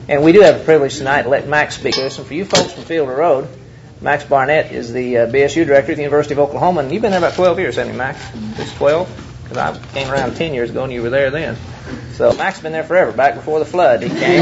And we do have a privilege tonight to let Max speak to us. And for you folks from Fielder Road, Max Barnett is the BSU director at the University of Oklahoma. And you've been there about 12 years, haven't you, Max? Just 12? Because I came around 10 years ago and you were there then. So Max has been there forever, back before the flood he came.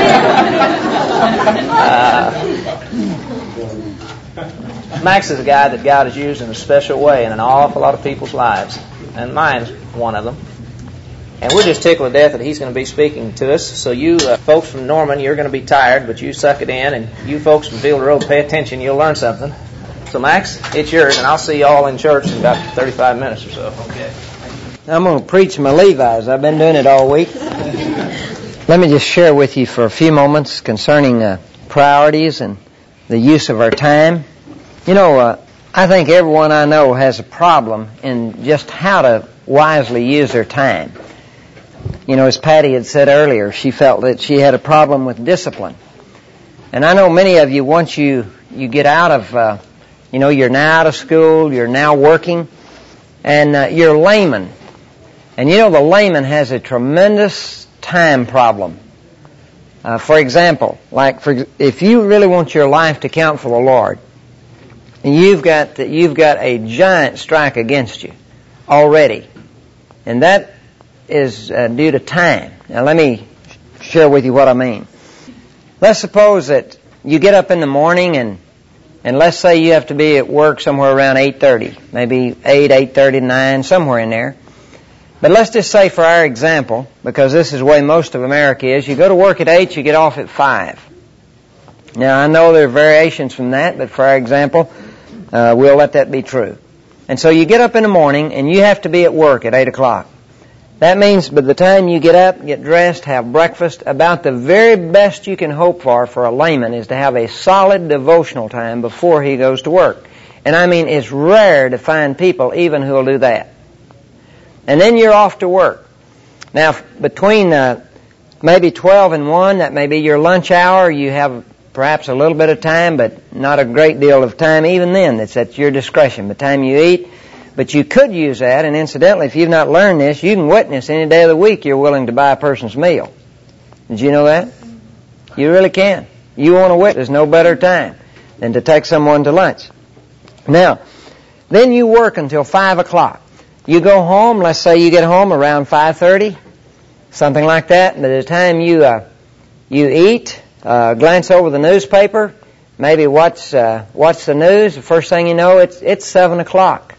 Max is a guy that God has used in a special way in an awful lot of people's lives. And mine's one of them. And we're just tickled to death that he's going to be speaking to us. So you folks from Norman, you're going to be tired, but you suck it in. And you folks from Fielder Road, pay attention. You'll learn something. So Max, it's yours, and I'll see you all in church in about 35 minutes or so. Okay. I'm going to preach my Levi's. I've been doing it all week. Let me just share with you for a few moments concerning priorities and the use of our time. You know, I think everyone I know has a problem in just how to wisely use their time. You know, as Patty had said earlier, she felt that she had a problem with discipline. And I know many of you, once you get out of, you're now out of school, you're now working, and you're a layman. And you know, the layman has a tremendous time problem. For example, if you really want your life to count for the Lord, you've got a giant strike against you already. And that is due to time. Now let me share with you what I mean. Let's suppose that you get up in the morning and let's say you have to be at work somewhere around 8:30, maybe 8:30, 9, somewhere in there. But let's just say for our example, because this is the way most of America is, you go to work at 8, you get off at 5. Now I know there are variations from that, but for our example, we'll let that be true. And so you get up in the morning and you have to be at work at 8 o'clock. That means by the time you get up, get dressed, have breakfast, about the very best you can hope for a layman is to have a solid devotional time before he goes to work. And I mean, it's rare to find people even who will do that. And then you're off to work. Now, between maybe 12 and 1, that may be your lunch hour, you have perhaps a little bit of time, but not a great deal of time. Even then, it's at your discretion, the time you eat. But you could use that, and incidentally, if you've not learned this, you can witness any day of the week you're willing to buy a person's meal. Did you know that? You really can. You want to witness, no better time than to take someone to lunch. Now, then you work until 5 o'clock. You go home, let's say you get home around 5:30, something like that. By the time you eat, glance over the newspaper, maybe watch the news, the first thing you know, it's 7 o'clock.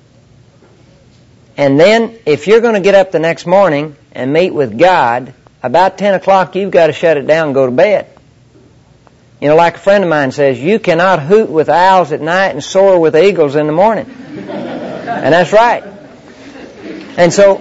And then, if you're going to get up the next morning and meet with God, about 10 o'clock you've got to shut it down and go to bed. You know, like a friend of mine says, you cannot hoot with owls at night and soar with eagles in the morning. And that's right. And so,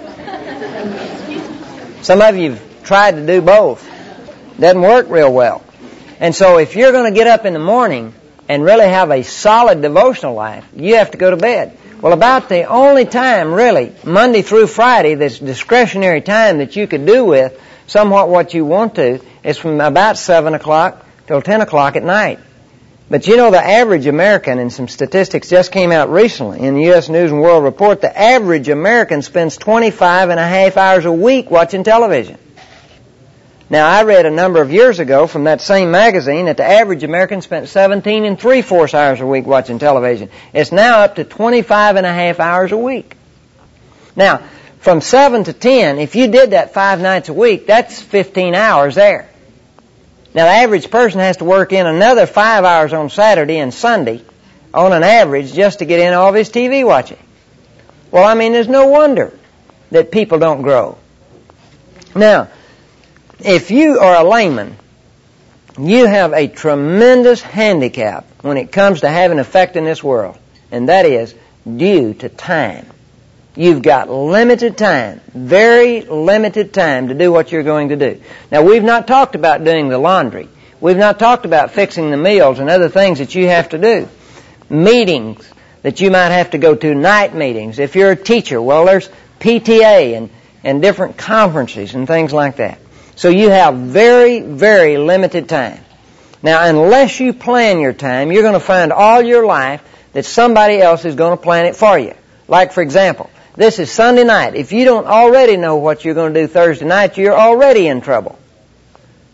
some of you have tried to do both. Doesn't work real well. And so, if you're going to get up in the morning and really have a solid devotional life, you have to go to bed. Well, about the only time, really, Monday through Friday, this discretionary time that you could do with somewhat what you want to, is from about 7 o'clock till 10 o'clock at night. But you know, the average American, and some statistics just came out recently in the U.S. News and World Report, the average American spends 25 and a half hours a week watching television. Now, I read a number of years ago from that same magazine that the average American spent 17 and 3/4 hours a week watching television. It's now up to 25 and a half hours a week. Now, from 7 to 10, if you did that 5 nights a week, that's 15 hours there. Now, the average person has to work in another 5 hours on Saturday and Sunday, on an average, just to get in all of his TV watching. Well, I mean, there's no wonder that people don't grow. Now, if you are a layman, you have a tremendous handicap when it comes to having effect in this world, and that is due to time. You've got limited time, very limited time to do what you're going to do. Now, we've not talked about doing the laundry. We've not talked about fixing the meals and other things that you have to do. Meetings that you might have to go to, night meetings. If you're a teacher, well, there's PTA and different conferences and things like that. So you have very, very limited time. Now, unless you plan your time, you're going to find all your life that somebody else is going to plan it for you. Like, for example, this is Sunday night. If you don't already know what you're going to do Thursday night, you're already in trouble.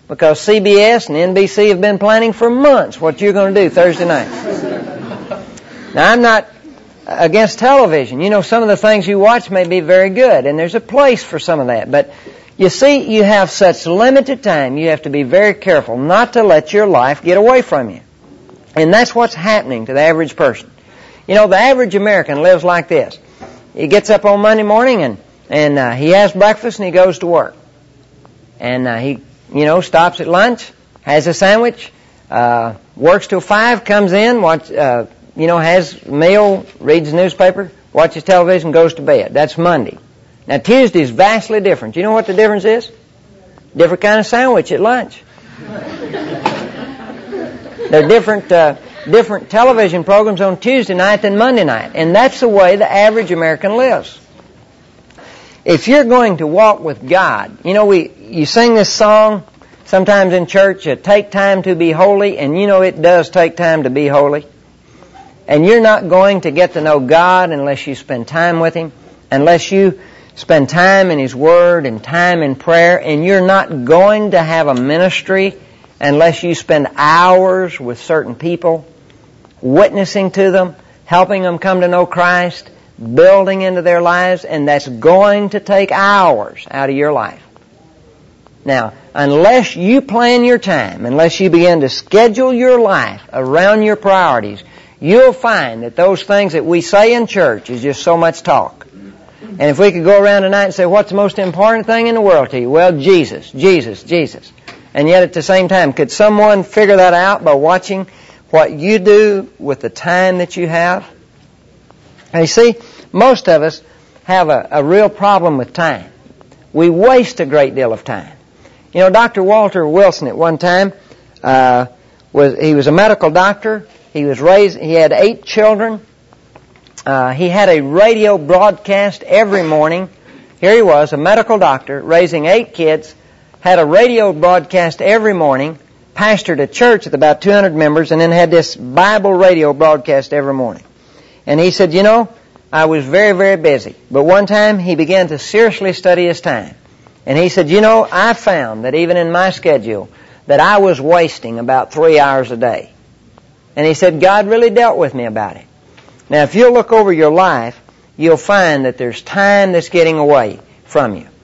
because CBS and NBC have been planning for months what you're going to do Thursday night. Now, I'm not against television. You know, some of the things you watch may be very good, and there's a place for some of that. But you see, you have such limited time, you have to be very careful not to let your life get away from you. And that's what's happening to the average person. You know, the average American lives like this. He gets up on Monday morning and he has breakfast and he goes to work. And he, stops at lunch, has a sandwich, works till 5, comes in, has a meal, reads the newspaper, watches television, goes to bed. That's Monday. Now, Tuesday's vastly different. You know what the difference is? Different kind of sandwich at lunch. There are different television programs on Tuesday night than Monday night. And that's the way the average American lives. If you're going to walk with God, you sing this song sometimes in church, take time to be holy, and it does take time to be holy. And you're not going to get to know God unless you spend time with Him, unless you spend time in His Word and time in prayer, and you're not going to have a ministry unless you spend hours with certain people, witnessing to them, helping them come to know Christ, building into their lives, and that's going to take hours out of your life. Now, unless you plan your time, unless you begin to schedule your life around your priorities, you'll find that those things that we say in church is just so much talk. And if we could go around tonight and say, what's the most important thing in the world to you? Well, Jesus, Jesus, Jesus. And yet at the same time, could someone figure that out by watching what you do with the time that you have? And you see, most of us have a real problem with time. We waste a great deal of time. Dr. Walter Wilson at one time, he was a medical doctor. He had 8 children. He had a radio broadcast every morning. Here he was, a medical doctor, raising 8 kids, had a radio broadcast every morning, pastored a church with about 200 members, and then had this Bible radio broadcast every morning. And he said, I was very, very busy. But one time he began to seriously study his time. And he said, I found that even in my schedule that I was wasting about 3 hours a day. And he said, God really dealt with me about it. Now, if you'll look over your life, you'll find that there's time that's getting away from you.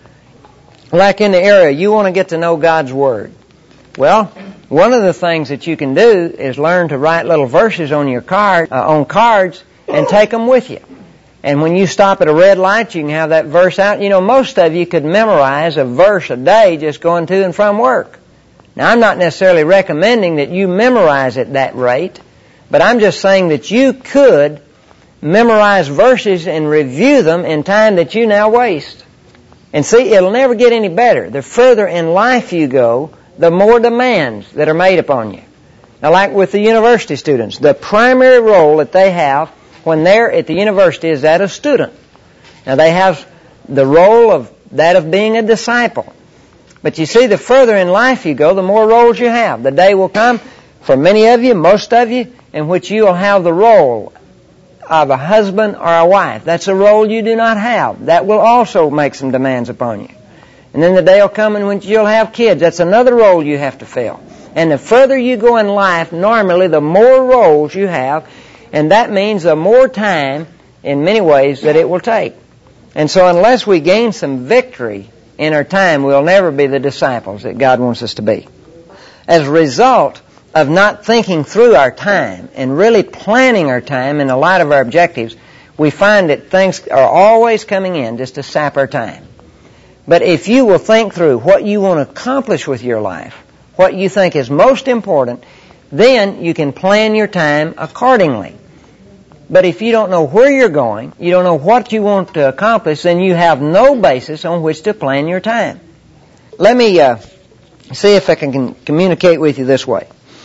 Like in the area, you want to get to know God's Word. Well, one of the things that you can do is learn to write little verses on your on cards and take them with you. And when you stop at a red light, you can have that verse out. Most of you could memorize a verse a day just going to and from work. Now, I'm not necessarily recommending that you memorize at that rate, but I'm just saying that you could memorize verses and review them in time that you now waste. And see, it'll never get any better. The further in life you go, the more demands that are made upon you. Now, like with the university students, the primary role that they have when they're at the university is that of student. Now, they have the role of that of being a disciple. But you see, the further in life you go, the more roles you have. The day will come for many of you, most of you, in which you will have the role of a husband or a wife. That's a role you do not have. That will also make some demands upon you. And then the day will come in which you'll have kids. That's another role you have to fill. And the further you go in life, normally the more roles you have, and that means the more time, in many ways, that it will take. And so unless we gain some victory in our time, we'll never be the disciples that God wants us to be. As a result of not thinking through our time and really planning our time in the light of our objectives, we find that things are always coming in just to sap our time. But if you will think through what you want to accomplish with your life, what you think is most important, then you can plan your time accordingly. But if you don't know where you're going, you don't know what you want to accomplish, then you have no basis on which to plan your time. Let me see if I can communicate with you this way.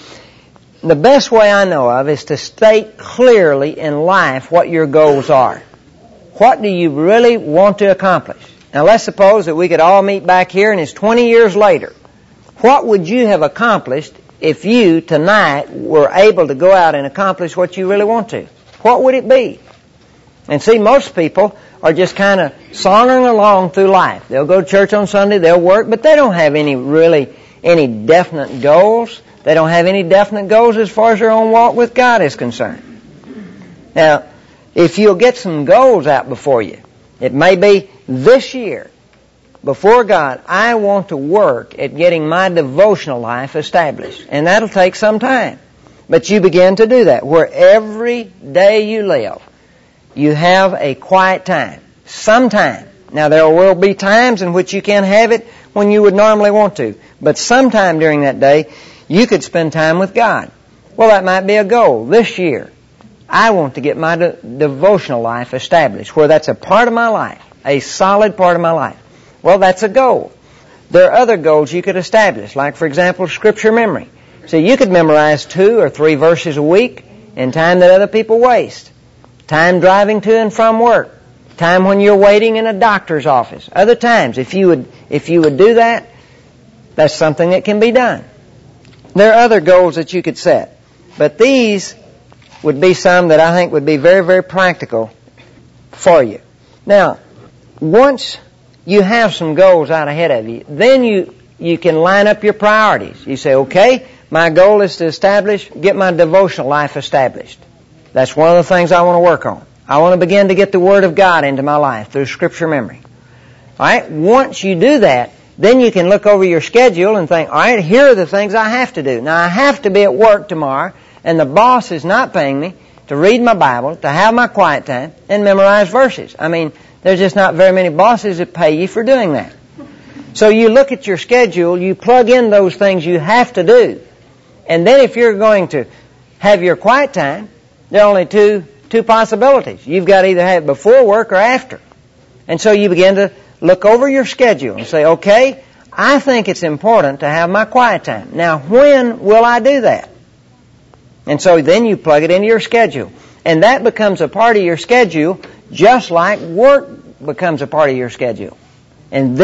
The best way I know of is to state clearly in life what your goals are. What do you really want to accomplish? Now, let's suppose that we could all meet back here and it's 20 years later. What would you have accomplished if you, tonight, were able to go out and accomplish what you really want to? What would it be? And see, most people are just kind of sauntering along through life. They'll go to church on Sunday, they'll work, but they don't have any really any definite goals. They don't have any definite goals as far as their own walk with God is concerned. Now, if you'll get some goals out before you, it may be this year, before God, I want to work at getting my devotional life established. And that'll take some time. But you begin to do that, where every day you live, you have a quiet time. Sometime. Now, there will be times in which you can't have it when you would normally want to. But sometime during that day, you could spend time with God. Well, that might be a goal. This year, I want to get my devotional life established, where that's a part of my life, a solid part of my life. Well, that's a goal. There are other goals you could establish, like, for example, Scripture memory. So you could memorize 2 or 3 verses a week in time that other people waste. Time driving to and from work. Time when you're waiting in a doctor's office. Other times, if you would do that, that's something that can be done. There are other goals that you could set. But these would be some that I think would be very, very practical for you. Now, once you have some goals out ahead of you, then you can line up your priorities. You say, okay, my goal is to get my devotional life established. That's one of the things I want to work on. I want to begin to get the Word of God into my life through Scripture memory. All right? Once you do that, then you can look over your schedule and think, all right, here are the things I have to do. Now, I have to be at work tomorrow, and the boss is not paying me to read my Bible, to have my quiet time, and memorize verses. I mean, there's just not very many bosses that pay you for doing that. So you look at your schedule, you plug in those things you have to do. And then if you're going to have your quiet time, there are only two possibilities. You've got to either have it before work or after. And so you begin to look over your schedule and say, okay, I think it's important to have my quiet time. Now, when will I do that? And so then you plug it into your schedule. And that becomes a part of your schedule, just like work becomes a part of your schedule. And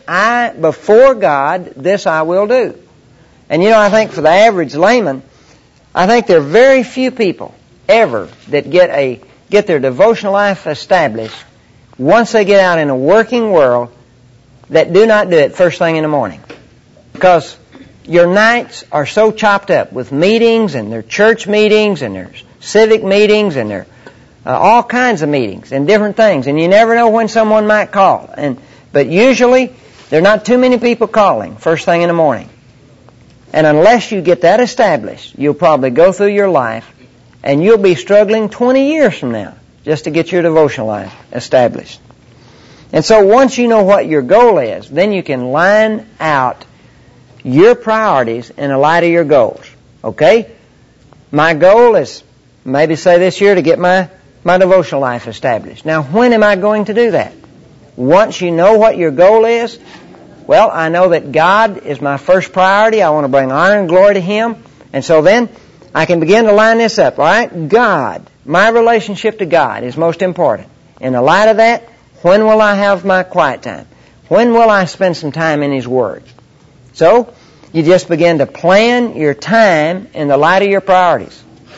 before God, this I will do. And I think for the average layman, I think there are very few people ever that get their devotional life established once they get out in a working world that do not do it first thing in the morning. Because your nights are so chopped up with meetings, and their church meetings, and there's civic meetings, and there are all kinds of meetings and different things, and you never know when someone might call. But usually, there are not too many people calling first thing in the morning. And unless you get that established, you'll probably go through your life, and you'll be struggling 20 years from now just to get your devotional life established. And so once you know what your goal is, then you can line out your priorities in the light of your goals. Okay? My goal is, maybe say this year, to get my devotional life established. Now, when am I going to do that? Once you know what your goal is, well, I know that God is my first priority. I want to bring honor and glory to Him. And so then I can begin to line this up. All right? God, my relationship to God is most important. In the light of that, when will I have my quiet time? When will I spend some time in His Word? So, you just begin to plan your time in the light of your priorities.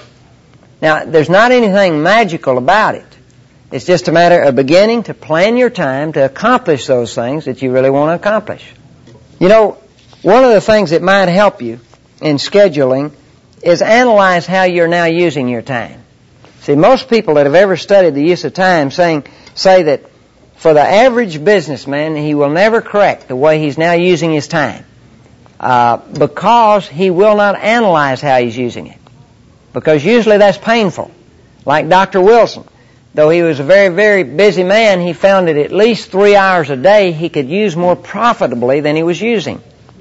Now, there's not anything magical about it. It's just a matter of beginning to plan your time to accomplish those things that you really want to accomplish. One of the things that might help you in scheduling is analyze how you're now using your time. See, most people that have ever studied the use of time say that for the average businessman, he will never correct the way he's now using his time because he will not analyze how he's using it. Because usually that's painful. Like Dr. Wilson. Though he was a very, very busy man, he found that at least 3 hours a day he could use more profitably than he was using.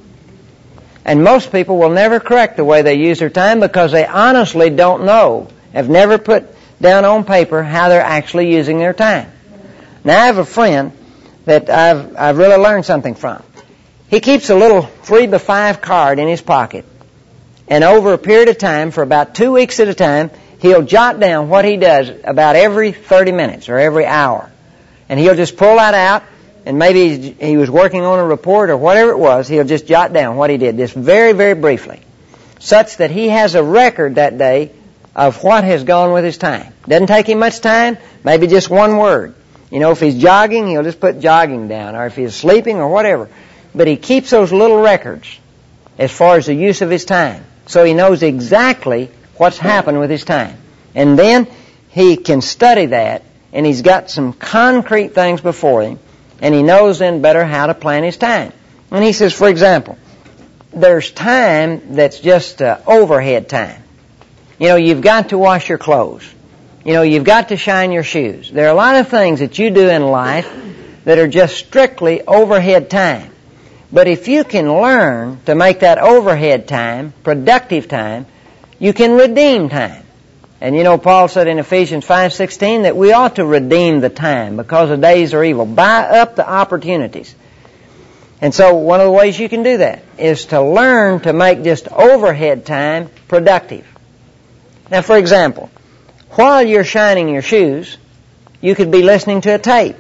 And most people will never correct the way they use their time because they honestly don't know, have never put down on paper how they're actually using their time. Now, I have a friend that I've really learned something from. He keeps a little 3x5 card in his pocket, and over a period of time, for about 2 weeks at a time, he'll jot down what he does about every 30 minutes or every hour. And he'll just pull that out, and maybe he was working on a report or whatever it was, he'll just jot down what he did, just very, very briefly, such that he has a record that day of what has gone with his time. Doesn't take him much time, maybe just one word. If he's jogging, he'll just put jogging down, or if he's sleeping or whatever. But he keeps those little records as far as the use of his time. So he knows exactly what's happened with his time. And then he can study that, and he's got some concrete things before him, and he knows then better how to plan his time. And he says, for example, there's time that's just overhead time. You know, you've got to wash your clothes. You know, you've got to shine your shoes. There are a lot of things that you do in life that are just strictly overhead time. But if you can learn to make that overhead time productive time, you can redeem time. And you know, Paul said in Ephesians 5:16 that we ought to redeem the time because the days are evil. Buy up the opportunities. And so one of the ways you can do that is to learn to make just overhead time productive. Now, for example, while you're shining your shoes, you could be listening to a tape.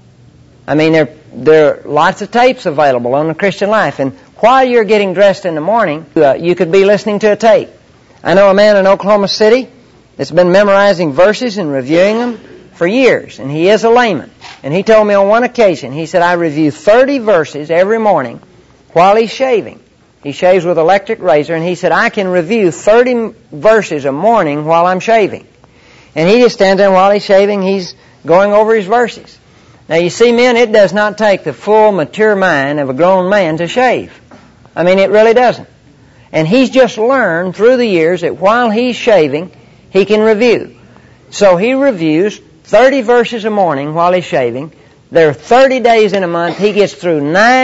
I mean, there are lots of tapes available on the Christian life. And while you're getting dressed in the morning, you could be listening to a tape. I know a man in Oklahoma City that's been memorizing verses and reviewing them for years. And he is a layman. And he told me on one occasion, he said, I review 30 verses every morning while he's shaving. He shaves with an electric razor. And he said, I can review 30 verses a morning while I'm shaving. And he just stands there while he's shaving, he's going over his verses. Now, you see, men, it does not take the full, mature mind of a grown man to shave. I mean, it really doesn't. And he's just learned through the years that while he's shaving, he can review. So he reviews 30 verses a morning while he's shaving. There are 30 days in a month. He gets through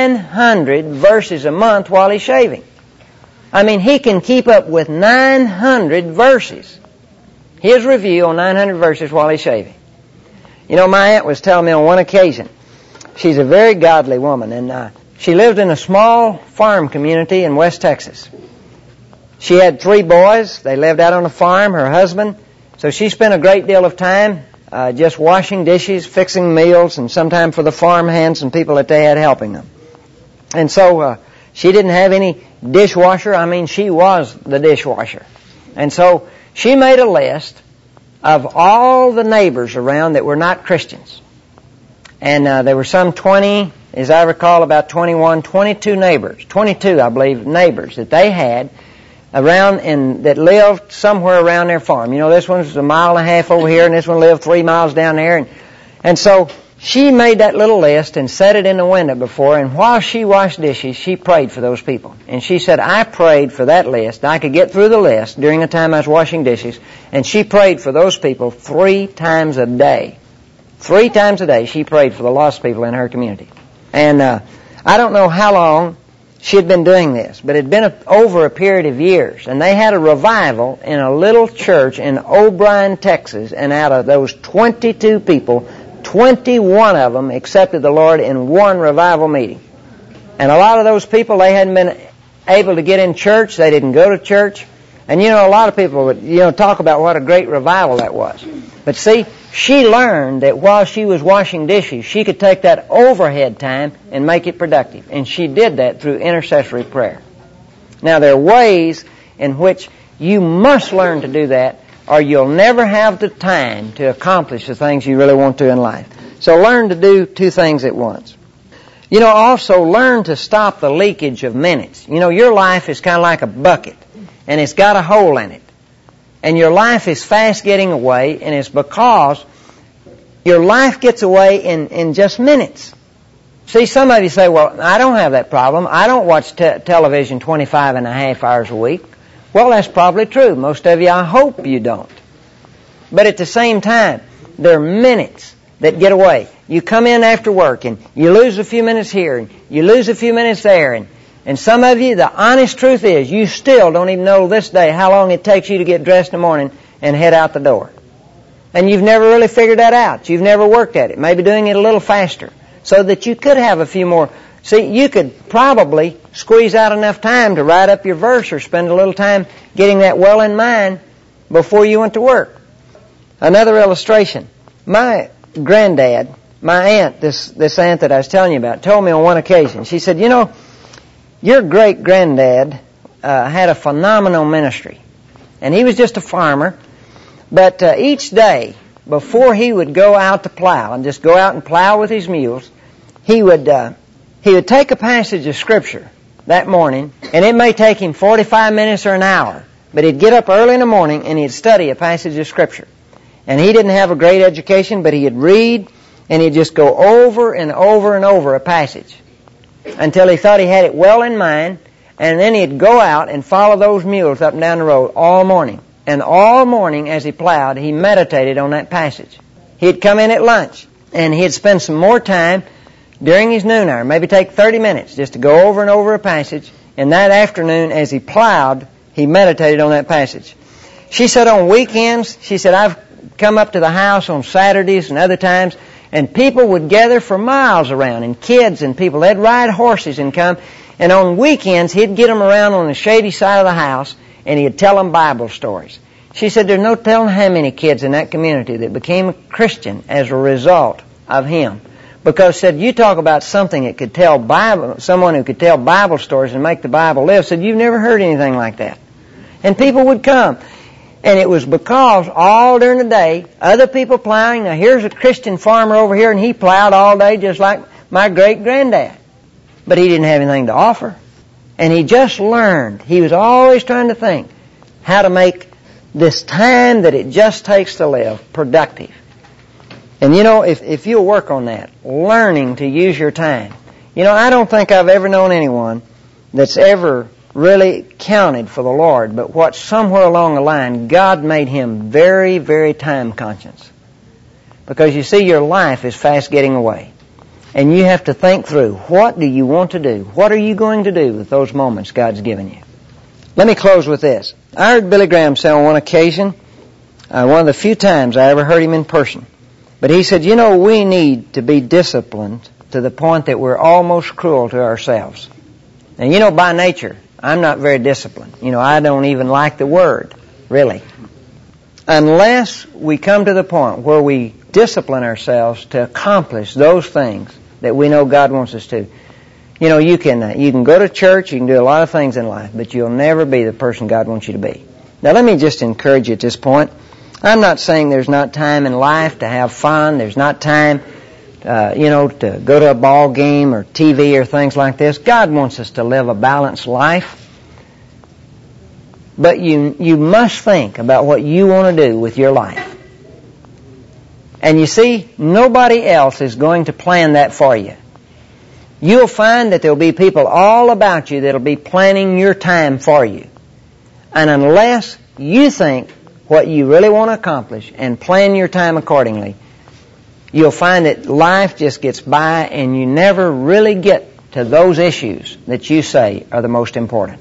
900 verses a month while he's shaving. I mean, he can keep up with 900 verses. His review on 900 verses while he's shaving. You know, my aunt was telling me on one occasion, she's a very godly woman, and she lived in a small farm community in West Texas. She had 3 boys. They lived out on a farm, her husband. So she spent a great deal of time just washing dishes, fixing meals, and sometimes for the farm hands and people that they had helping them. And so she didn't have any dishwasher. I mean, she was the dishwasher. And so she made a list of all the neighbors around that were not Christians. And there were some 20, as I recall, about 21, 22 neighbors, 22, I believe, neighbors that they had around and that lived somewhere around their farm. You know, this one was 1.5 miles over here, and this one lived 3 miles down there. And so she made that little list and set it in the window before, and while she washed dishes, she prayed for those people. And she said, I prayed for that list. I could get through the list during the time I was washing dishes, and she prayed for those people 3 times a day. 3 times a day she prayed for the lost people in her community. And I don't know how long she had been doing this, but it had been over a period of years. And they had a revival in a little church in O'Brien, Texas, and out of those 22 people, 21 of them accepted the Lord in one revival meeting. And a lot of those people, they hadn't been able to get in church. They didn't go to church. And you know, a lot of people would, talk about what a great revival that was. But see, she learned that while she was washing dishes, she could take that overhead time and make it productive. And she did that through intercessory prayer. Now, there are ways in which you must learn to do that, or you'll never have the time to accomplish the things you really want to in life. So learn to do 2 things at once. You know, also learn to stop the leakage of minutes. You know, your life is kind of like a bucket, and it's got a hole in it. And your life is fast getting away, and it's because your life gets away in just minutes. See, some of you say, well, I don't have that problem. I don't watch television 25 and a half hours a week. Well, that's probably true. Most of you, I hope you don't. But at the same time, there are minutes that get away. You come in after work, and you lose a few minutes here, and you lose a few minutes there, and some of you, the honest truth is, you still don't even know this day how long it takes you to get dressed in the morning and head out the door. And you've never really figured that out. You've never worked at it. Maybe doing it a little faster so that you could have a few more. See, you could probably squeeze out enough time to write up your verse or spend a little time getting that well in mind before you went to work. Another illustration. My granddad, my aunt, this aunt that I was telling you about, told me on one occasion, she said, your great-granddad had a phenomenal ministry. And he was just a farmer. But each day, before he would go out to plow, and just go out and plow with his mules, he would take a passage of Scripture that morning, and it may take him 45 minutes or an hour, but he'd get up early in the morning and he'd study a passage of Scripture. And he didn't have a great education, but he'd read and he'd just go over and over and over a passage until he thought he had it well in mind, and then he'd go out and follow those mules up and down the road all morning. And all morning as he plowed, he meditated on that passage. He'd come in at lunch and he'd spend some more time during his noon hour, maybe take 30 minutes just to go over and over a passage, and that afternoon as he plowed, he meditated on that passage. She said on weekends, she said, I've come up to the house on Saturdays and other times, and people would gather for miles around, and kids and people, they'd ride horses and come, and on weekends he'd get them around on the shady side of the house, and he'd tell them Bible stories. She said there's no telling how many kids in that community that became a Christian as a result of him. Because, said, you talk about something that could tell someone who could tell Bible stories and make the Bible live, said, you've never heard anything like that. And people would come. And it was because all during the day, other people plowing. Now, here's a Christian farmer over here, and he plowed all day just like my great-granddad. But he didn't have anything to offer. And he just learned. He was always trying to think how to make this time that it just takes to live productive. And you know, if you'll work on that, learning to use your time. You know, I don't think I've ever known anyone that's ever really counted for the Lord, but what somewhere along the line, God made him very, very time conscious. Because you see, your life is fast getting away. And you have to think through, what do you want to do? What are you going to do with those moments God's given you? Let me close with this. I heard Billy Graham say on one occasion, one of the few times I ever heard him in person, but he said, you know, we need to be disciplined to the point that we're almost cruel to ourselves. And you know, by nature, I'm not very disciplined. You know, I don't even like the word, really. Unless we come to the point where we discipline ourselves to accomplish those things that we know God wants us to. You know, you can go to church, you can do a lot of things in life, but you'll never be the person God wants you to be. Now, let me just encourage you at this point. I'm not saying there's not time in life to have fun. There's not time, to go to a ball game or TV or things like this. God wants us to live a balanced life. But you must think about what you want to do with your life. And you see, nobody else is going to plan that for you. You'll find that there'll be people all about you that'll be planning your time for you. And unless you think what you really want to accomplish and plan your time accordingly, you'll find that life just gets by and you never really get to those issues that you say are the most important.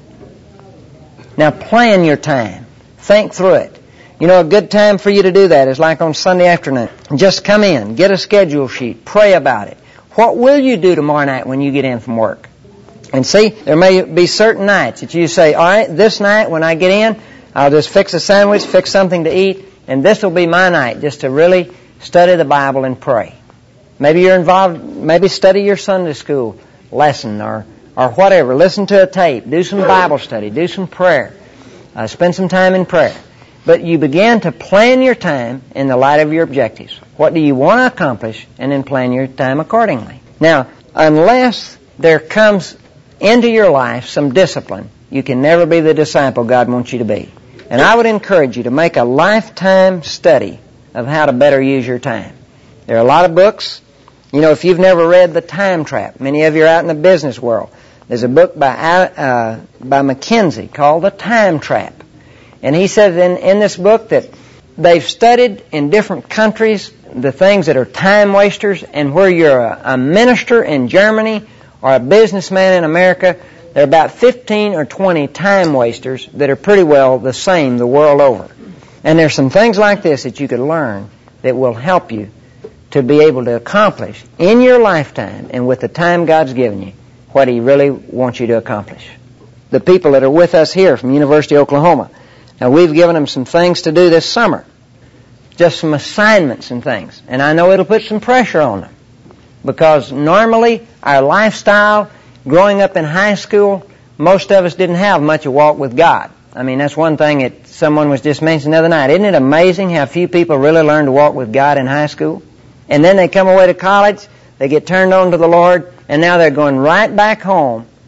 Now, plan your time. Think through it. You know, a good time for you to do that is like on Sunday afternoon. Just come in, get a schedule sheet, pray about it. What will you do tomorrow night when you get in from work? And see, there may be certain nights that you say, all right, this night when I get in, I'll just fix a sandwich, fix something to eat, and this will be my night just to really study the Bible and pray. Maybe you're involved, maybe study your Sunday school lesson or whatever. Listen to a tape, do some Bible study, do some prayer, spend some time in prayer. But you begin to plan your time in the light of your objectives. What do you want to accomplish? And then plan your time accordingly. Now, unless there comes into your life some discipline, you can never be the disciple God wants you to be. And I would encourage you to make a lifetime study of how to better use your time. There are a lot of books. You know, if you've never read The Time Trap, many of you are out in the business world. There's a book by Mackenzie called The Time Trap. And he said in this book that they've studied in different countries the things that are time wasters, and where you're a minister in Germany or a businessman in America, there are about 15 or 20 time wasters that are pretty well the same the world over. And there's some things like this that you could learn that will help you to be able to accomplish in your lifetime and with the time God's given you what He really wants you to accomplish. The people that are with us here from University of Oklahoma, now we've given them some things to do this summer, just some assignments and things. And I know it'll put some pressure on them because normally our lifestyle, growing up in high school, most of us didn't have much of a walk with God. I mean, that's one thing that someone was just mentioning the other night. Isn't it amazing how few people really learn to walk with God in high school? And then they come away to college, they get turned on to the Lord, and now they're going right back home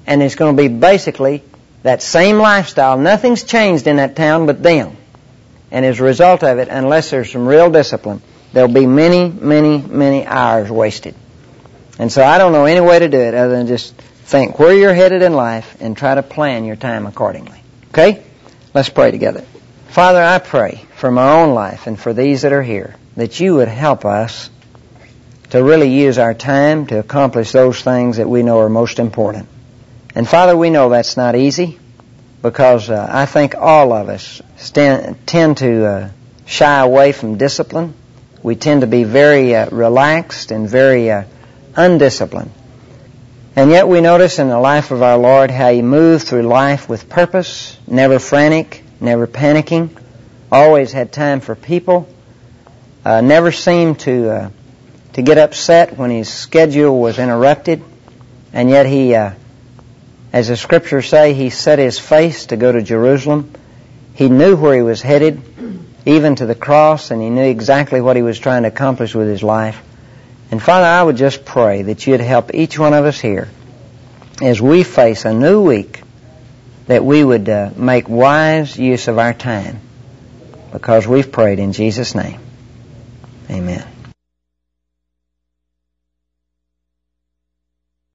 and it's going to be basically that same lifestyle. Nothing's changed in that town but them. And as a result of it, unless there's some real discipline, there'll be many, many, many hours wasted. And so I don't know any way to do it other than just think where you're headed in life and try to plan your time accordingly. Okay? Let's pray together. Father, I pray for my own life and for these that are here, that you would help us to really use our time to accomplish those things that we know are most important. And Father, we know that's not easy because I think all of us tend to shy away from discipline. We tend to be very relaxed and very undisciplined. And yet we notice in the life of our Lord how He moved through life with purpose, never frantic, never panicking, always had time for people, never seemed to get upset when His schedule was interrupted, and yet He, as the Scriptures say, He set His face to go to Jerusalem. He knew where He was headed, even to the cross, and He knew exactly what He was trying to accomplish with His life. And Father, I would just pray that You'd help each one of us here as we face a new week, that we would make wise use of our time, because we've prayed in Jesus' name. Amen.